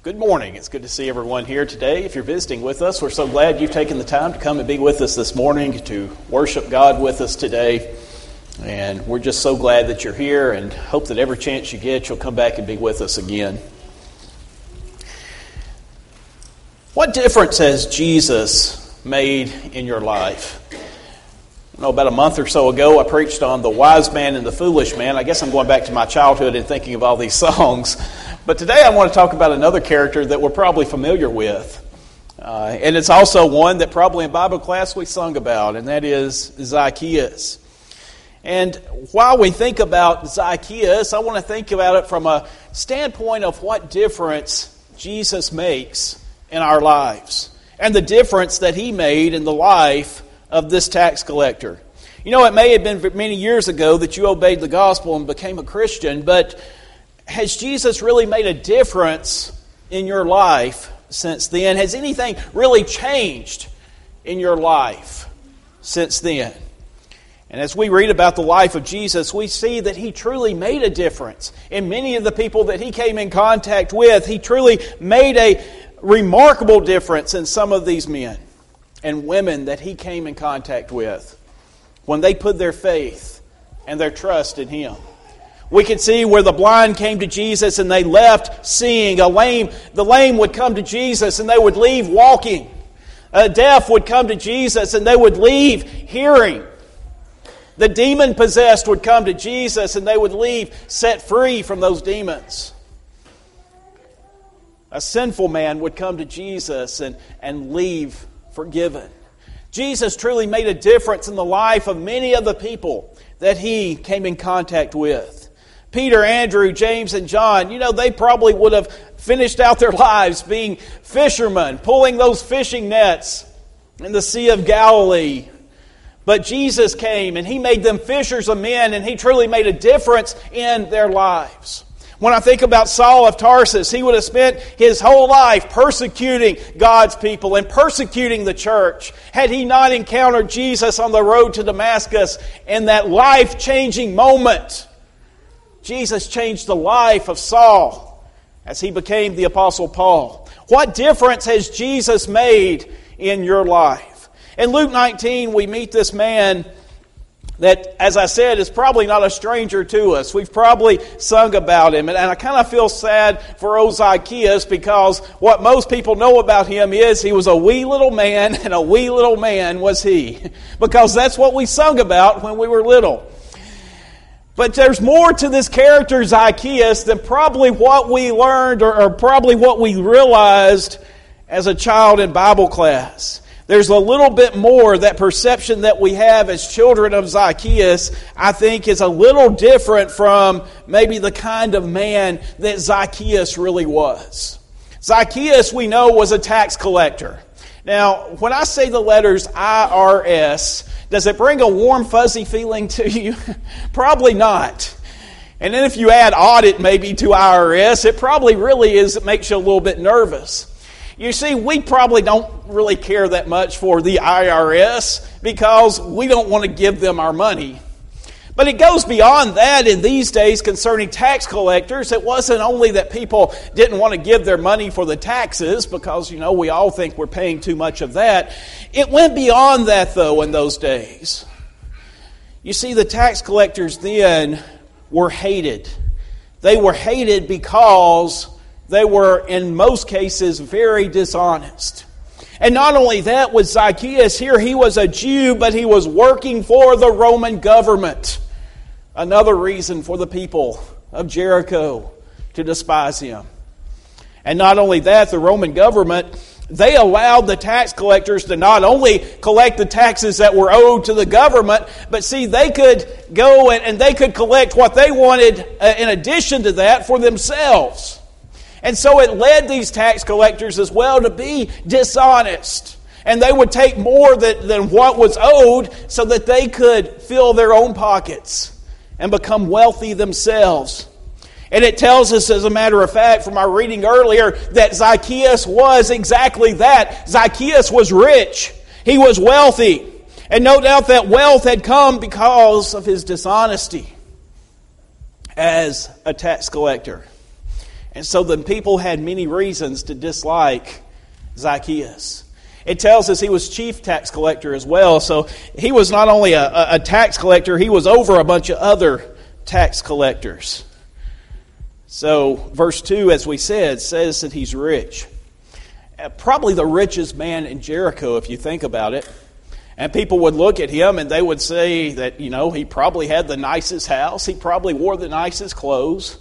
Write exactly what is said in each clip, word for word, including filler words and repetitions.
Good morning. It's good to see everyone here today. If you're visiting with us, we're so glad you've taken the time to come and be with us this morning, to worship God with us today. And we're just so glad that you're here and hope that every chance you get, you'll come back and be with us again. What difference has Jesus made in your life? I know about a month or so ago, I preached on the wise man and the foolish man. I guess I'm going back to my childhood and thinking of all these songs. But today I want to talk about another character that we're probably familiar with. Uh, and it's also one that probably in Bible class we sung about, and that is Zacchaeus. And while we think about Zacchaeus, I want to think about it from a standpoint of what difference Jesus makes in our lives, and the difference that he made in the life of this tax collector. You know, it may have been many years ago that you obeyed the gospel and became a Christian, but has Jesus really made a difference in your life since then? Has anything really changed in your life since then? And as we read about the life of Jesus, we see that he truly made a difference in many of the people that he came in contact with. He truly made a remarkable difference in some of these men and women that he came in contact with when they put their faith and their trust in him. We can see where the blind came to Jesus and they left seeing. A lame, the lame would come to Jesus and they would leave walking. A deaf would come to Jesus and they would leave hearing. The demon-possessed would come to Jesus and they would leave set free from those demons. A sinful man would come to Jesus and, and leave forgiven. Jesus truly made a difference in the life of many of the people that he came in contact with. Peter, Andrew, James, and John, you know, they probably would have finished out their lives being fishermen, pulling those fishing nets in the Sea of Galilee. But Jesus came and he made them fishers of men, and he truly made a difference in their lives. When I think about Saul of Tarsus, he would have spent his whole life persecuting God's people and persecuting the church. Had he not encountered Jesus on the road to Damascus in that life-changing moment, Jesus changed the life of Saul as he became the Apostle Paul. What difference has Jesus made in your life? In Luke nineteen, we meet this man that, as I said, is probably not a stranger to us. We've probably sung about him. And I kind of feel sad for old Zacchaeus, because what most people know about him is he was a wee little man, and a wee little man was he. Because that's what we sung about when we were little. But there's more to this character, Zacchaeus, than probably what we learned or, or probably what we realized as a child in Bible class. There's a little bit more. That perception that we have as children of Zacchaeus, I think, is a little different from maybe the kind of man that Zacchaeus really was. Zacchaeus, we know, was a tax collector. Now, when I say the letters I R S, does it bring a warm, fuzzy feeling to you? Probably not. And then if you add audit maybe to I R S, it probably really is, it makes you a little bit nervous. You see, we probably don't really care that much for the I R S because we don't want to give them our money. But it goes beyond that in these days concerning tax collectors. It wasn't only that people didn't want to give their money for the taxes, because, you know, we all think we're paying too much of that. It went beyond that, though, in those days. You see, the tax collectors then were hated. They were hated because they were, in most cases, very dishonest. And not only that, with Zacchaeus here, he was a Jew, but he was working for the Roman government. Another reason for the people of Jericho to despise him. And not only that, the Roman government, they allowed the tax collectors to not only collect the taxes that were owed to the government, but see, they could go and, and they could collect what they wanted uh, in addition to that for themselves. And so it led these tax collectors as well to be dishonest. And they would take more than, than what was owed so that they could fill their own pockets and become wealthy themselves. And it tells us, as a matter of fact, from our reading earlier, that Zacchaeus was exactly that. Zacchaeus was rich. He was wealthy. And no doubt that wealth had come because of his dishonesty as a tax collector. And so the people had many reasons to dislike Zacchaeus. It tells us he was chief tax collector as well. So he was not only a, a tax collector, he was over a bunch of other tax collectors. So verse two, as we said, says that he's rich. Probably the richest man in Jericho, if you think about it. And people would look at him and they would say that, you know, he probably had the nicest house. He probably wore the nicest clothes.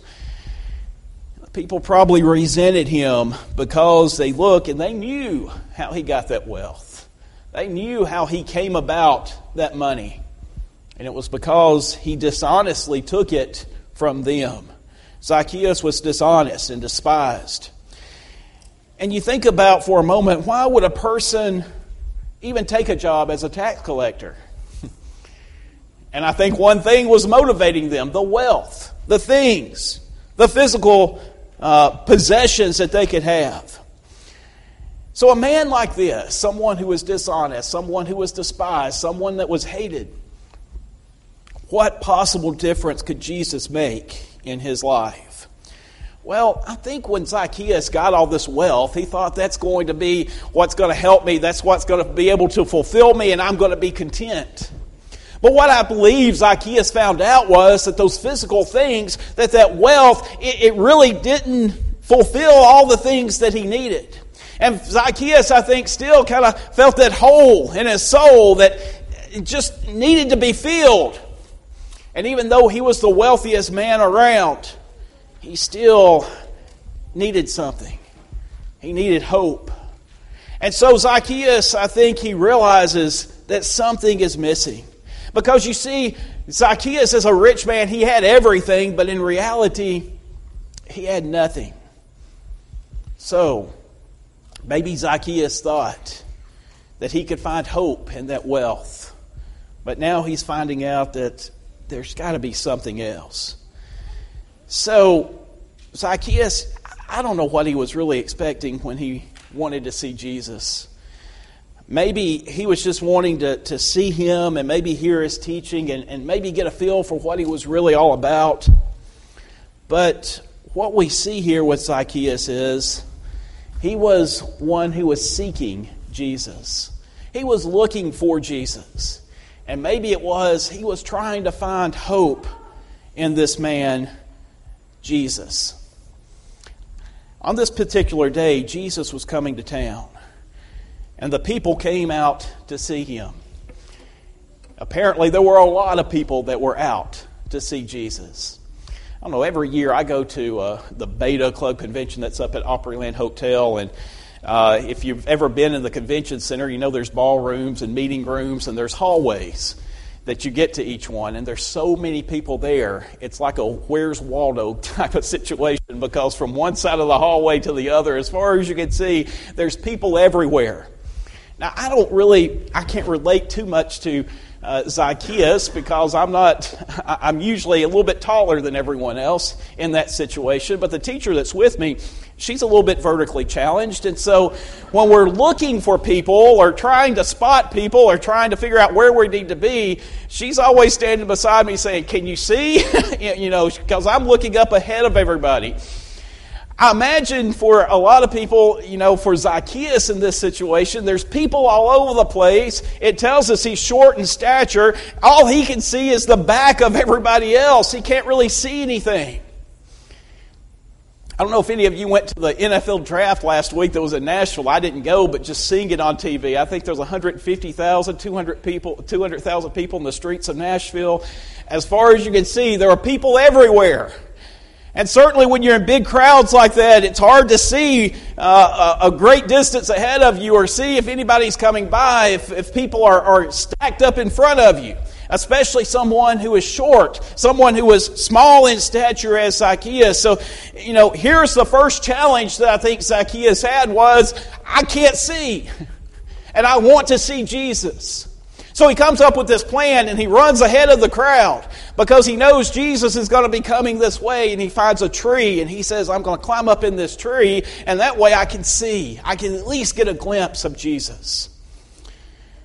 People probably resented him because they look and they knew how he got that wealth. They knew how he came about that money. And it was because he dishonestly took it from them. Zacchaeus was dishonest and despised. And you think about for a moment, why would a person even take a job as a tax collector? And I think one thing was motivating them, the wealth, the things, the physical uh, possessions that they could have. So a man like this, someone who was dishonest, someone who was despised, someone that was hated, what possible difference could Jesus make in his life? Well, I think when Zacchaeus got all this wealth, he thought that's going to be what's going to help me, that's what's going to be able to fulfill me, and I'm going to be content. But what I believe Zacchaeus found out was that those physical things, that that wealth, it, it really didn't fulfill all the things that he needed. And Zacchaeus, I think, still kind of felt that hole in his soul that it just needed to be filled. And even though he was the wealthiest man around, he still needed something. He needed hope. And so Zacchaeus, I think he realizes that something is missing. Because you see, Zacchaeus as a rich man, he had everything, but in reality, he had nothing. So, maybe Zacchaeus thought that he could find hope in that wealth. But now he's finding out that there's got to be something else. So, Zacchaeus, I don't know what he was really expecting when he wanted to see Jesus. Maybe he was just wanting to, to see him and maybe hear his teaching and, and maybe get a feel for what he was really all about. But what we see here with Zacchaeus is he was one who was seeking Jesus. He was looking for Jesus. And maybe it was he was trying to find hope in this man, Jesus. On this particular day, Jesus was coming to town. And the people came out to see him. Apparently, there were a lot of people that were out to see Jesus. I don't know, every year I go to uh, the Beta Club convention that's up at Opryland Hotel. And uh, if you've ever been in the convention center, you know there's ballrooms and meeting rooms and there's hallways that you get to each one. And there's so many people there. It's like a Where's Waldo type of situation because from one side of the hallway to the other, as far as you can see, there's people everywhere. Now, I don't really, I can't relate too much to uh, Zacchaeus because I'm not, I'm usually a little bit taller than everyone else in that situation. But the teacher that's with me, she's a little bit vertically challenged. And so when we're looking for people or trying to spot people or trying to figure out where we need to be, she's always standing beside me saying, can you see? you know, because I'm looking up ahead of everybody. I imagine for a lot of people, you know, for Zacchaeus in this situation, there's people all over the place. It tells us he's short in stature. All he can see is the back of everybody else. He can't really see anything. I don't know if any of you went to the N F L draft last week that was in Nashville. I didn't go, but just seeing it on T V. I think there's one hundred fifty thousand, two hundred people, two hundred thousand people in the streets of Nashville. As far as you can see, there are people everywhere. And certainly when you're in big crowds like that, it's hard to see uh, a, a great distance ahead of you or see if anybody's coming by, if, if people are, are stacked up in front of you. Especially someone who is short, someone who is small in stature as Zacchaeus. So, you know, here's the first challenge that I think Zacchaeus had was, I can't see, and I want to see Jesus. So he comes up with this plan and he runs ahead of the crowd because he knows Jesus is going to be coming this way, and he finds a tree and he says, I'm going to climb up in this tree and that way I can see. I can at least get a glimpse of Jesus.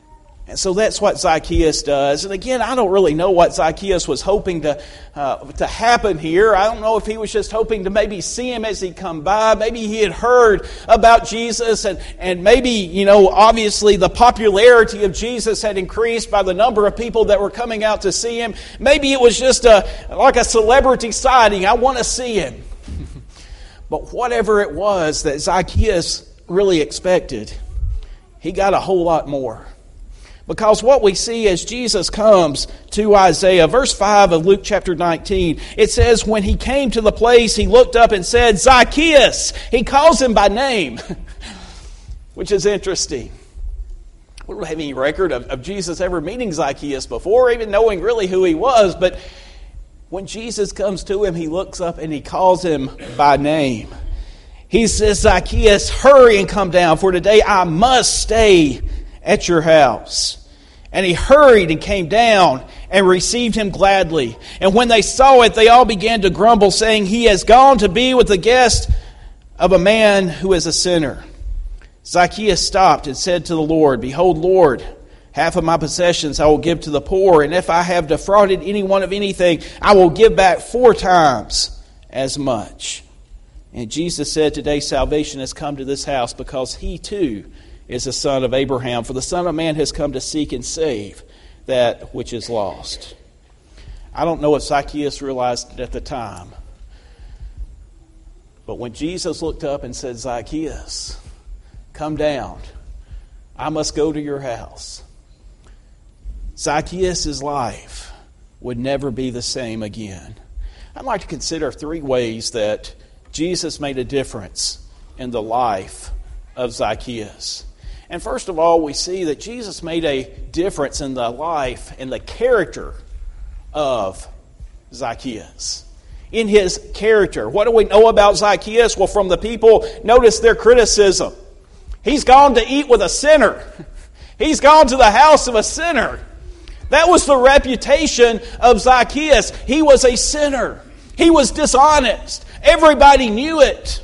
And so that's what Zacchaeus does. And again, I don't really know what Zacchaeus was hoping to uh, to happen here. I don't know if he was just hoping to maybe see him as he come by. Maybe he had heard about Jesus, and, and maybe, you know, obviously the popularity of Jesus had increased by the number of people that were coming out to see him. Maybe it was just a like a celebrity sighting. I want to see him. But whatever it was that Zacchaeus really expected, he got a whole lot more. Because what we see as Jesus comes to Isaiah, verse five of Luke chapter nineteen, it says, when he came to the place, he looked up and said, Zacchaeus! He calls him by name, which is interesting. We don't have any record of, of Jesus ever meeting Zacchaeus before, even knowing really who he was, but when Jesus comes to him, he looks up and he calls him by name. He says, Zacchaeus, hurry and come down, for today I must stay at your house. And he hurried and came down and received him gladly. And when they saw it, they all began to grumble, saying, he has gone to be with the guest of a man who is a sinner. Zacchaeus stopped and said to the Lord, behold, Lord, half of my possessions I will give to the poor, and if I have defrauded anyone of anything, I will give back four times as much. And Jesus said, today salvation has come to this house, because he too is the son of Abraham. For the Son of Man has come to seek and save that which is lost. I don't know if Zacchaeus realized it at the time, but when Jesus looked up and said, Zacchaeus, come down, I must go to your house, Zacchaeus' life would never be the same again. I'd like to consider three ways that Jesus made a difference in the life of Zacchaeus. And first of all, we see that Jesus made a difference in the life and the character of Zacchaeus. In his character. What do we know about Zacchaeus? Well, from the people, notice their criticism. He's gone to eat with a sinner. He's gone to the house of a sinner. That was the reputation of Zacchaeus. He was a sinner. He was dishonest. Everybody knew it.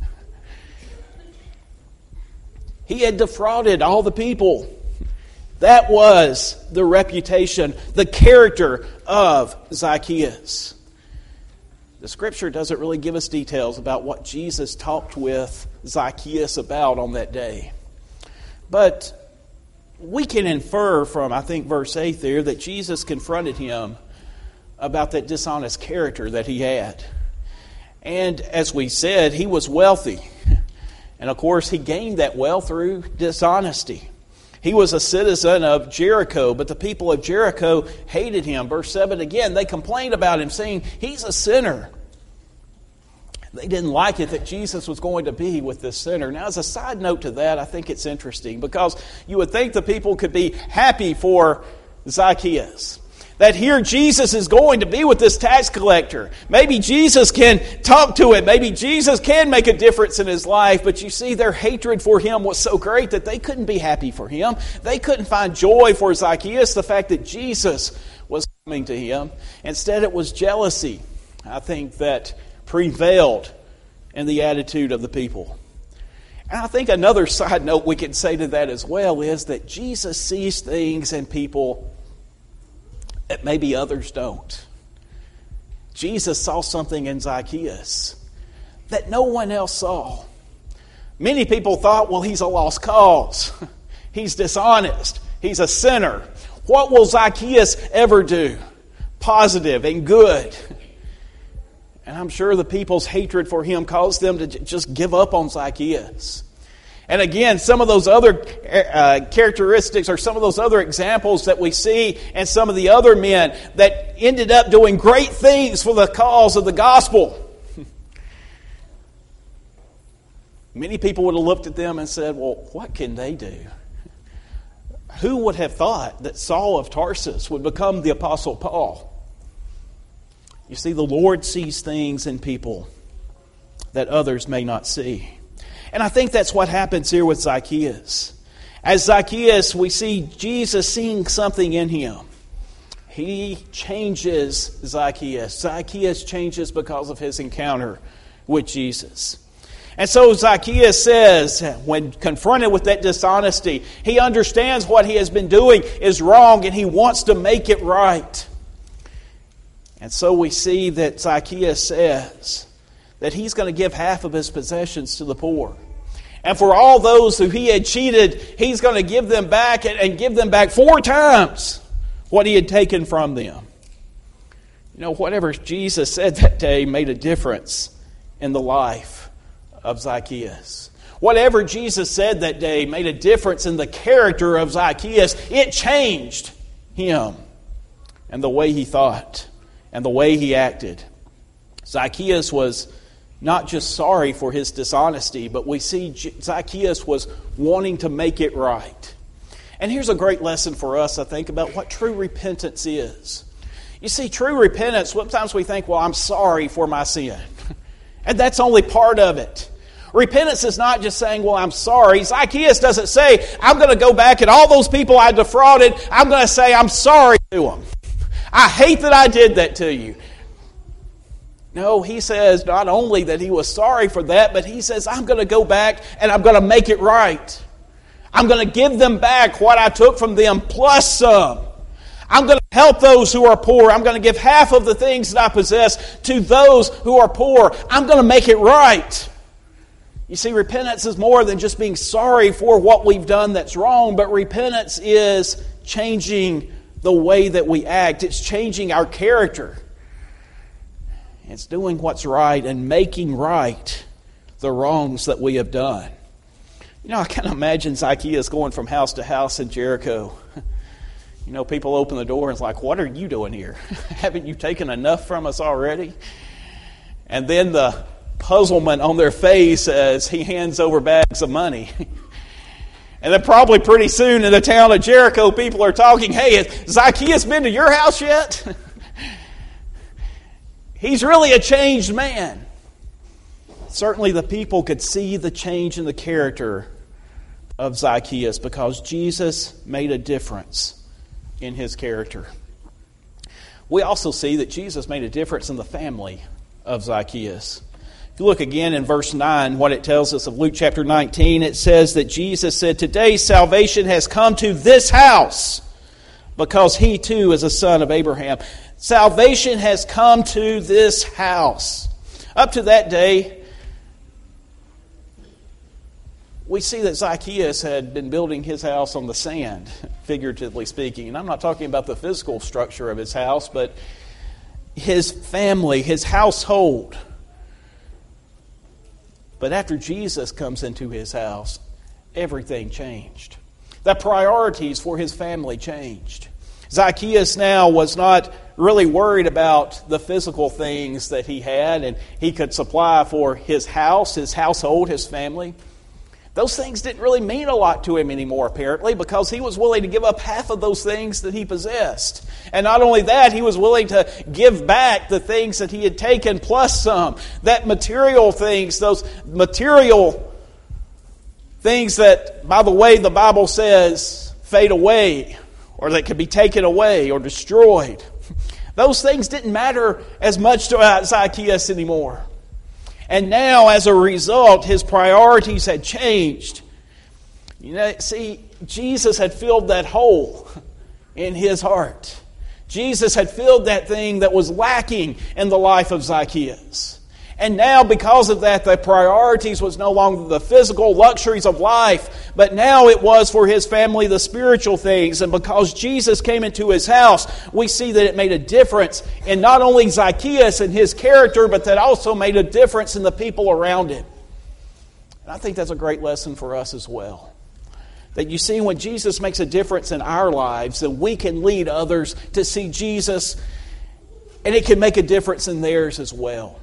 He had defrauded all the people. That was the reputation, the character of Zacchaeus. The Scripture doesn't really give us details about what Jesus talked with Zacchaeus about on that day. But we can infer from, I think, verse eight there, that Jesus confronted him about that dishonest character that he had. And as we said, he was wealthy. And of course, he gained that wealth through dishonesty. He was a citizen of Jericho, but the people of Jericho hated him. Verse seven again, they complained about him, saying, he's a sinner. They didn't like it that Jesus was going to be with this sinner. Now, as a side note to that, I think it's interesting, because you would think the people could be happy for Zacchaeus. That here Jesus is going to be with this tax collector. Maybe Jesus can talk to him. Maybe Jesus can make a difference in his life. But you see, their hatred for him was so great that they couldn't be happy for him. They couldn't find joy for Zacchaeus, the fact that Jesus was coming to him. Instead, it was jealousy, I think, that prevailed in the attitude of the people. And I think another side note we can say to that as well is that Jesus sees things in people that maybe others don't. Jesus saw something in Zacchaeus that no one else saw. Many people thought, well, he's a lost cause. He's dishonest. He's a sinner. What will Zacchaeus ever do? Positive and good. And I'm sure the people's hatred for him caused them to just give up on Zacchaeus. And again, some of those other uh, characteristics or some of those other examples that we see in some of the other men that ended up doing great things for the cause of the gospel. Many people would have looked at them and said, well, what can they do? Who would have thought that Saul of Tarsus would become the Apostle Paul? You see, the Lord sees things in people that others may not see. And I think that's what happens here with Zacchaeus. As Zacchaeus, we see Jesus seeing something in him. He changes Zacchaeus. Zacchaeus changes because of his encounter with Jesus. And so Zacchaeus says, when confronted with that dishonesty, he understands what he has been doing is wrong and he wants to make it right. And so we see that Zacchaeus says that he's going to give half of his possessions to the poor. And for all those who he had cheated, he's going to give them back and give them back four times what he had taken from them. You know, whatever Jesus said that day made a difference in the life of Zacchaeus. Whatever Jesus said that day made a difference in the character of Zacchaeus. It changed him and the way he thought and the way he acted. Zacchaeus was not just sorry for his dishonesty, but we see Zacchaeus was wanting to make it right. And here's a great lesson for us, I think, about what true repentance is. You see, true repentance, sometimes we think, well, I'm sorry for my sin. And that's only part of it. Repentance is not just saying, well, I'm sorry. Zacchaeus doesn't say, I'm going to go back and all those people I defrauded, I'm going to say I'm sorry to them. I hate that I did that to you. No, he says not only that he was sorry for that, but he says, I'm going to go back and I'm going to make it right. I'm going to give them back what I took from them plus some. I'm going to help those who are poor. I'm going to give half of the things that I possess to those who are poor. I'm going to make it right. You see, repentance is more than just being sorry for what we've done that's wrong, but repentance is changing the way that we act. It's changing our character. It's doing what's right and making right the wrongs that we have done. You know, I can imagine Zacchaeus going from house to house in Jericho. You know, people open the door and it's like, what are you doing here? Haven't you taken enough from us already? And then the puzzlement on their face as he hands over bags of money. And then probably pretty soon in the town of Jericho, people are talking, hey, has Zacchaeus been to your house yet? He's really a changed man. Certainly the people could see the change in the character of Zacchaeus because Jesus made a difference in his character. We also see that Jesus made a difference in the family of Zacchaeus. If you look again in verse nine, what it tells us of Luke chapter nineteen, it says that Jesus said, today salvation has come to this house because he too is a son of Abraham. Salvation has come to this house. Up to that day, we see that Zacchaeus had been building his house on the sand, figuratively speaking. And I'm not talking about the physical structure of his house, but his family, his household. But after Jesus comes into his house, everything changed. The priorities for his family changed. Zacchaeus now was not really worried about the physical things that he had and he could supply for his house, his household, his family. Those things didn't really mean a lot to him anymore, apparently, because he was willing to give up half of those things that he possessed. And not only that, he was willing to give back the things that he had taken plus some. That material things, those material things that, by the way, the Bible says fade away, or that could be taken away or destroyed. Those things didn't matter as much to Zacchaeus anymore. And now, as a result, his priorities had changed. You know, see, Jesus had filled that hole in his heart. Jesus had filled that thing that was lacking in the life of Zacchaeus. And now, because of that, the priorities was no longer the physical luxuries of life, but now it was for his family the spiritual things. And because Jesus came into his house, we see that it made a difference in not only Zacchaeus and his character, but that also made a difference in the people around him. And I think that's a great lesson for us as well. That you see, when Jesus makes a difference in our lives, then we can lead others to see Jesus, and it can make a difference in theirs as well.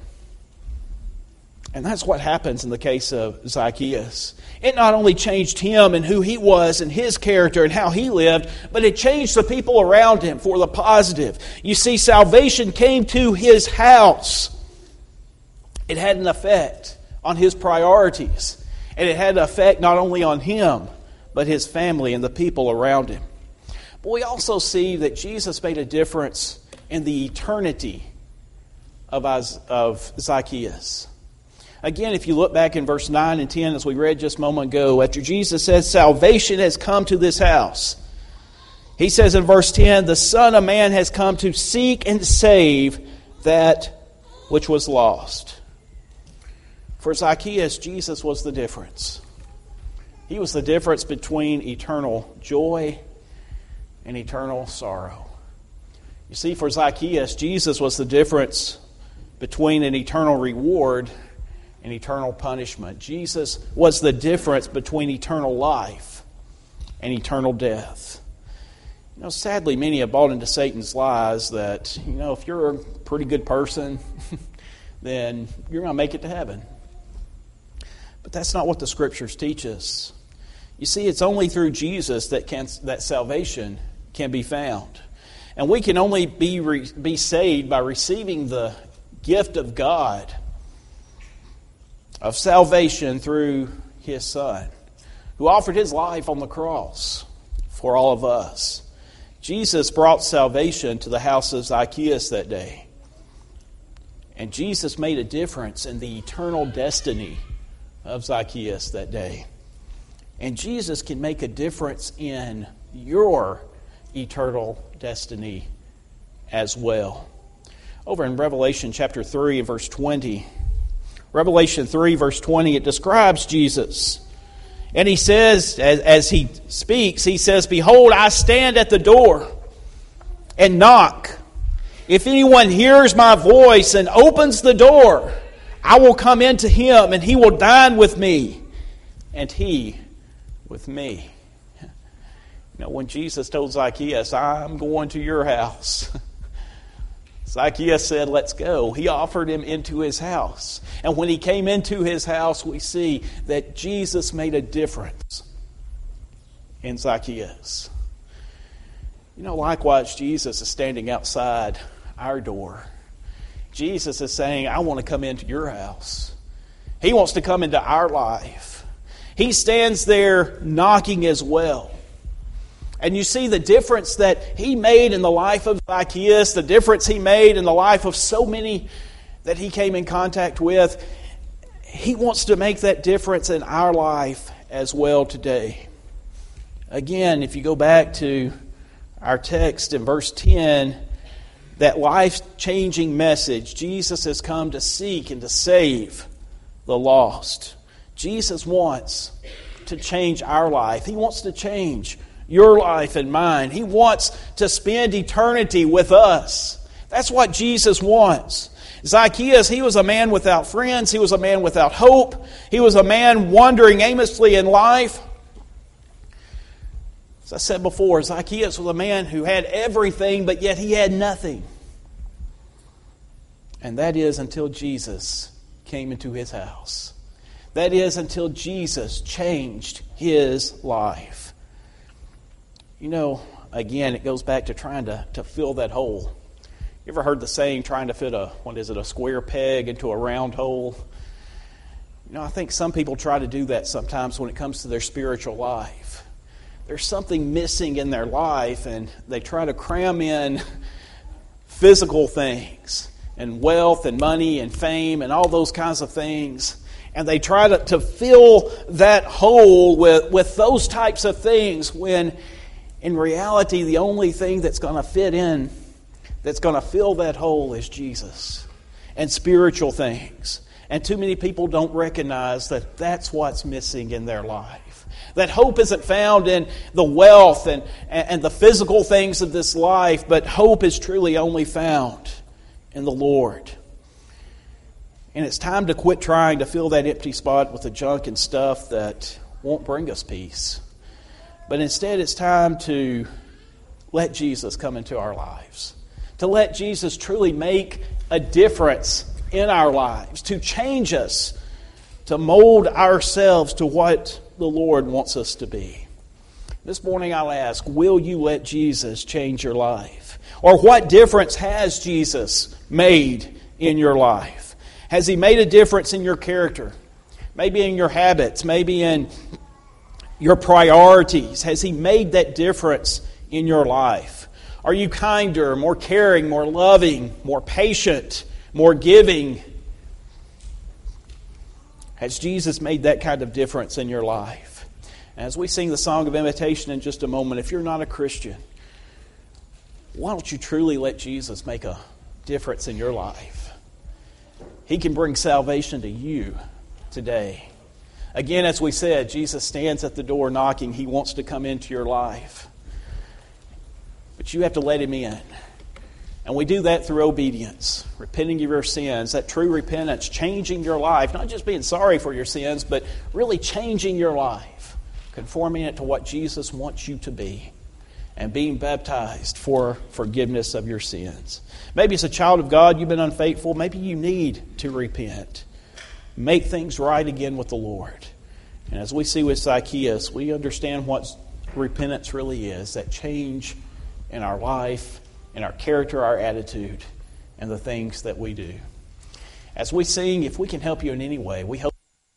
And that's what happens in the case of Zacchaeus. It not only changed him and who he was and his character and how he lived, but it changed the people around him for the positive. You see, salvation came to his house. It had an effect on his priorities. And it had an effect not only on him, but his family and the people around him. But we also see that Jesus made a difference in the eternity of, of Zacchaeus. Again, if you look back in verse nine and ten, as we read just a moment ago, after Jesus says, salvation has come to this house, He says in verse ten, the Son of Man has come to seek and save that which was lost. For Zacchaeus, Jesus was the difference. He was the difference between eternal joy and eternal sorrow. You see, for Zacchaeus, Jesus was the difference between an eternal reward and eternal punishment. Jesus was the difference between eternal life and eternal death. You know, sadly, many have bought into Satan's lies that, you know, if you're a pretty good person, then you're going to make it to heaven. But that's not what the Scriptures teach us. You see, it's only through Jesus that can, that salvation can be found. And we can only be re, be saved by receiving the gift of God of salvation through His Son, who offered His life on the cross for all of us. Jesus brought salvation to the house of Zacchaeus that day. And Jesus made a difference in the eternal destiny of Zacchaeus that day. And Jesus can make a difference in your eternal destiny as well. Over in Revelation chapter three and verse twenty, Revelation three verse twenty, it describes Jesus. And he says, as, as he speaks, he says, behold, I stand at the door and knock. If anyone hears my voice and opens the door, I will come into him and he will dine with me and he with me. You know, when Jesus told Zacchaeus, I'm going to your house, Zacchaeus said, let's go. He offered him into his house. And when he came into his house, we see that Jesus made a difference in Zacchaeus. You know, likewise, Jesus is standing outside our door. Jesus is saying, I want to come into your house. He wants to come into our life. He stands there knocking as well. And you see the difference that He made in the life of Zacchaeus, the difference He made in the life of so many that he came in contact with. He wants to make that difference in our life as well today. Again, if you go back to our text in verse ten, that life-changing message, Jesus has come to seek and to save the lost. Jesus wants to change our life. He wants to change your life and mine. He wants to spend eternity with us. That's what Jesus wants. Zacchaeus, he was a man without friends. He was a man without hope. He was a man wandering aimlessly in life. As I said before, Zacchaeus was a man who had everything, but yet he had nothing. And that is until Jesus came into his house. That is until Jesus changed his life. You know, again, it goes back to trying to, to fill that hole. You ever heard the saying, trying to fit a, what is it, a square peg into a round hole? You know, I think some people try to do that sometimes when it comes to their spiritual life. There's something missing in their life, and they try to cram in physical things, and wealth, and money, and fame, and all those kinds of things. And they try to, to fill that hole with, with those types of things when in reality, the only thing that's going to fit in, that's going to fill that hole is Jesus and spiritual things. And too many people don't recognize that that's what's missing in their life. That hope isn't found in the wealth and, and the physical things of this life, but hope is truly only found in the Lord. And it's time to quit trying to fill that empty spot with the junk and stuff that won't bring us peace. But instead, it's time to let Jesus come into our lives. To let Jesus truly make a difference in our lives. To change us. To mold ourselves to what the Lord wants us to be. This morning I'll ask, will you let Jesus change your life? Or what difference has Jesus made in your life? Has He made a difference in your character? Maybe in your habits, maybe in your priorities. Has He made that difference in your life? Are you kinder, more caring, more loving, more patient, more giving? Has Jesus made that kind of difference in your life? As we sing the song of invitation in just a moment, if you're not a Christian, why don't you truly let Jesus make a difference in your life? He can bring salvation to you today. Again, as we said, Jesus stands at the door knocking. He wants to come into your life. But you have to let Him in. And we do that through obedience, repenting of your sins, that true repentance, changing your life, not just being sorry for your sins, but really changing your life, conforming it to what Jesus wants you to be, and being baptized for forgiveness of your sins. Maybe as a child of God, you've been unfaithful. Maybe you need to repent. Make things right again with the Lord. And as we see with Zacchaeus, we understand what repentance really is, that change in our life, in our character, our attitude, and the things that we do. As we sing, if we can help you in any way, we hope